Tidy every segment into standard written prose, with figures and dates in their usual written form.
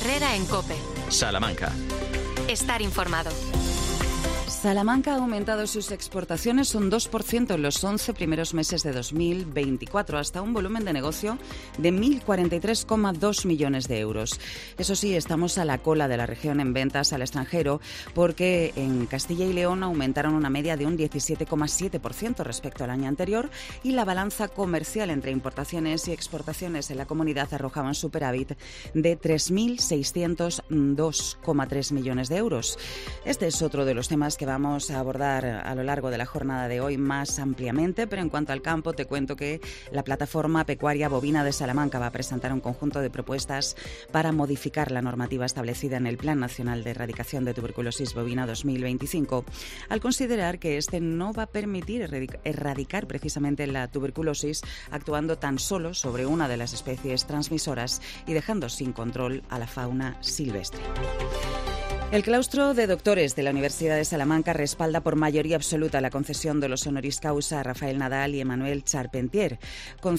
Herrera en COPE. Salamanca. Estar informado. Salamanca ha aumentado sus exportaciones un 2% en los 11 primeros meses de 2024, hasta un volumen de negocio de 1.043,2 millones de euros. Eso sí, estamos a la cola de la región en ventas al extranjero, porque en Castilla y León aumentaron una media de un 17,7% respecto al año anterior, y la balanza comercial entre importaciones y exportaciones en la comunidad arrojaba un superávit de 3.602,3 millones de euros. Este es otro de los temas que vamos a abordar a lo largo de la jornada de hoy más ampliamente, pero en cuanto al campo te cuento que la Plataforma Pecuaria Bovina de Salamanca va a presentar un conjunto de propuestas para modificar la normativa establecida en el Plan Nacional de Erradicación de Tuberculosis Bovina 2025, al considerar que este no va a permitir erradicar precisamente la tuberculosis actuando tan solo sobre una de las especies transmisoras y dejando sin control a la fauna silvestre. El claustro de doctores de la Universidad de Salamanca respalda por mayoría absoluta la concesión de los honoris causa a Rafael Nadal y Emmanuel Charpentier. Con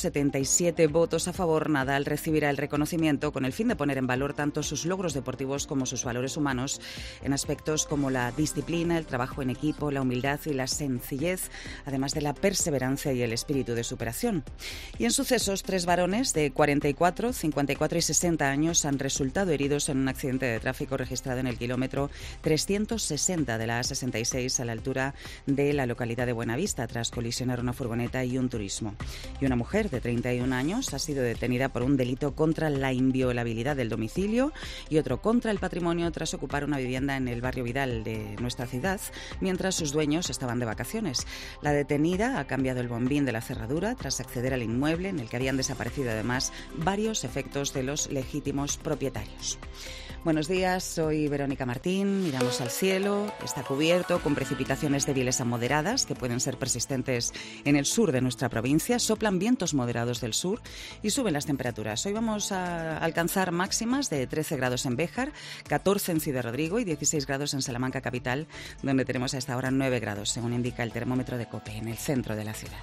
177 votos a favor, Nadal recibirá el reconocimiento con el fin de poner en valor tanto sus logros deportivos como sus valores humanos en aspectos como la disciplina, el trabajo en equipo, la humildad y la sencillez, además de la perseverancia y el espíritu de superación. Y en sucesos, 3 varones de 44, 54 y 60 años han resultado heridos en un accidente de tráfico registrado en el kilómetro 360 de la A66 a la altura de la localidad de Buenavista tras colisionar una furgoneta y un turismo. Y una mujer de 31 años ha sido detenida por un delito contra la inviolabilidad del domicilio y otro contra el patrimonio tras ocupar una vivienda en el barrio Vidal de nuestra ciudad mientras sus dueños estaban de vacaciones. La detenida ha cambiado el bombín de la cerradura tras acceder al inmueble en el que habían desaparecido además varios efectos de los legítimos propietarios. Buenos días, soy Verónica Martín. Miramos al cielo, está cubierto con precipitaciones débiles a moderadas que pueden ser persistentes en el sur de nuestra provincia. Soplan vientos moderados del sur y suben las temperaturas. Hoy vamos a alcanzar máximas de 13 grados en Béjar, 14 en Ciudad Rodrigo y 16 grados en Salamanca capital, donde tenemos a esta hora 9 grados, según indica el termómetro de COPE, en el centro de la ciudad.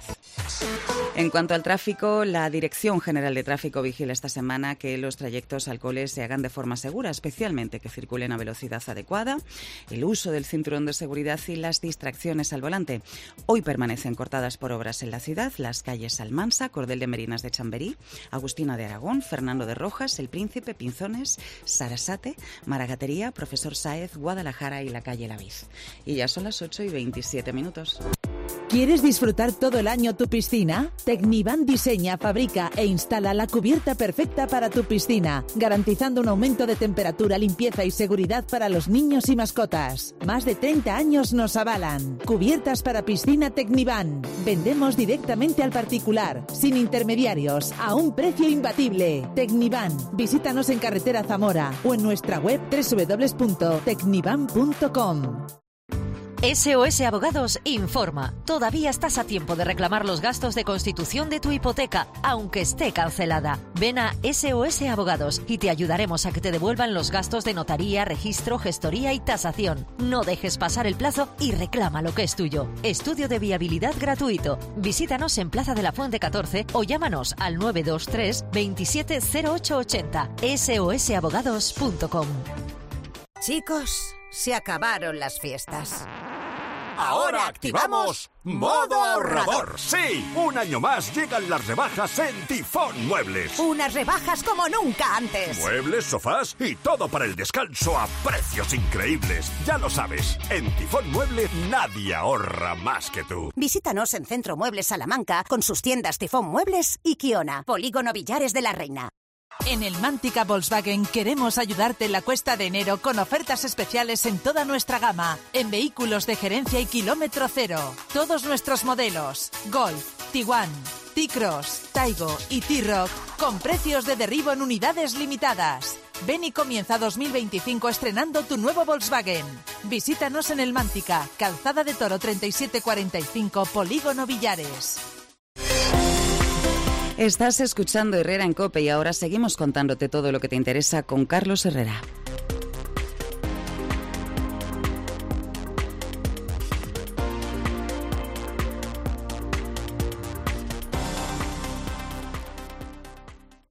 En cuanto al tráfico, la Dirección General de Tráfico vigila esta semana que los trayectos al cole se hagan de forma segura, especialmente que circulen a velocidad adecuada, el uso del cinturón de seguridad y las distracciones al volante. Hoy permanecen cortadas por obras en la ciudad las calles Almansa, Cordel de Merinas de Chamberí, Agustina de Aragón, Fernando de Rojas, El Príncipe, Pinzones, Sarasate, Maragatería, Profesor Sáez, Guadalajara y la calle La Viz. Y ya son las 8:27. ¿Quieres disfrutar todo el año tu piscina? Tecnivan diseña, fabrica e instala la cubierta perfecta para tu piscina, garantizando un aumento de temperatura, limpieza y seguridad para los niños y mascotas. Más de 30 años nos avalan. Cubiertas para piscina Tecnivan. Vendemos directamente al particular, sin intermediarios, a un precio imbatible. Tecnivan. Visítanos en carretera Zamora o en nuestra web www.tecnivan.com. SOS Abogados informa. Todavía estás a tiempo de reclamar los gastos de constitución de tu hipoteca, aunque esté cancelada. Ven a SOS Abogados y te ayudaremos a que te devuelvan los gastos de notaría, registro, gestoría y tasación. No dejes pasar el plazo y reclama lo que es tuyo. Estudio de viabilidad gratuito. Visítanos en Plaza de la Fuente 14 o llámanos al 923 27 0880. sosabogados.com. Chicos, se acabaron las fiestas. Ahora activamos Modo Ahorrador. Sí, un año más llegan las rebajas en Tifón Muebles. Unas rebajas como nunca antes. Muebles, sofás y todo para el descanso a precios increíbles. Ya lo sabes, en Tifón Muebles nadie ahorra más que tú. Visítanos en Centro Muebles Salamanca con sus tiendas Tifón Muebles y Kiona, Polígono Villares de la Reina. En el Mántica Volkswagen queremos ayudarte en la cuesta de enero con ofertas especiales en toda nuestra gama, en vehículos de gerencia y kilómetro cero. Todos nuestros modelos, Golf, Tiguan, T-Cross, Taigo y T-Roc, con precios de derribo en unidades limitadas. Ven y comienza 2025 estrenando tu nuevo Volkswagen. Visítanos en el Mántica, Calzada de Toro 3745, Polígono Villares. Estás escuchando Herrera en COPE y ahora seguimos contándote todo lo que te interesa con Carlos Herrera.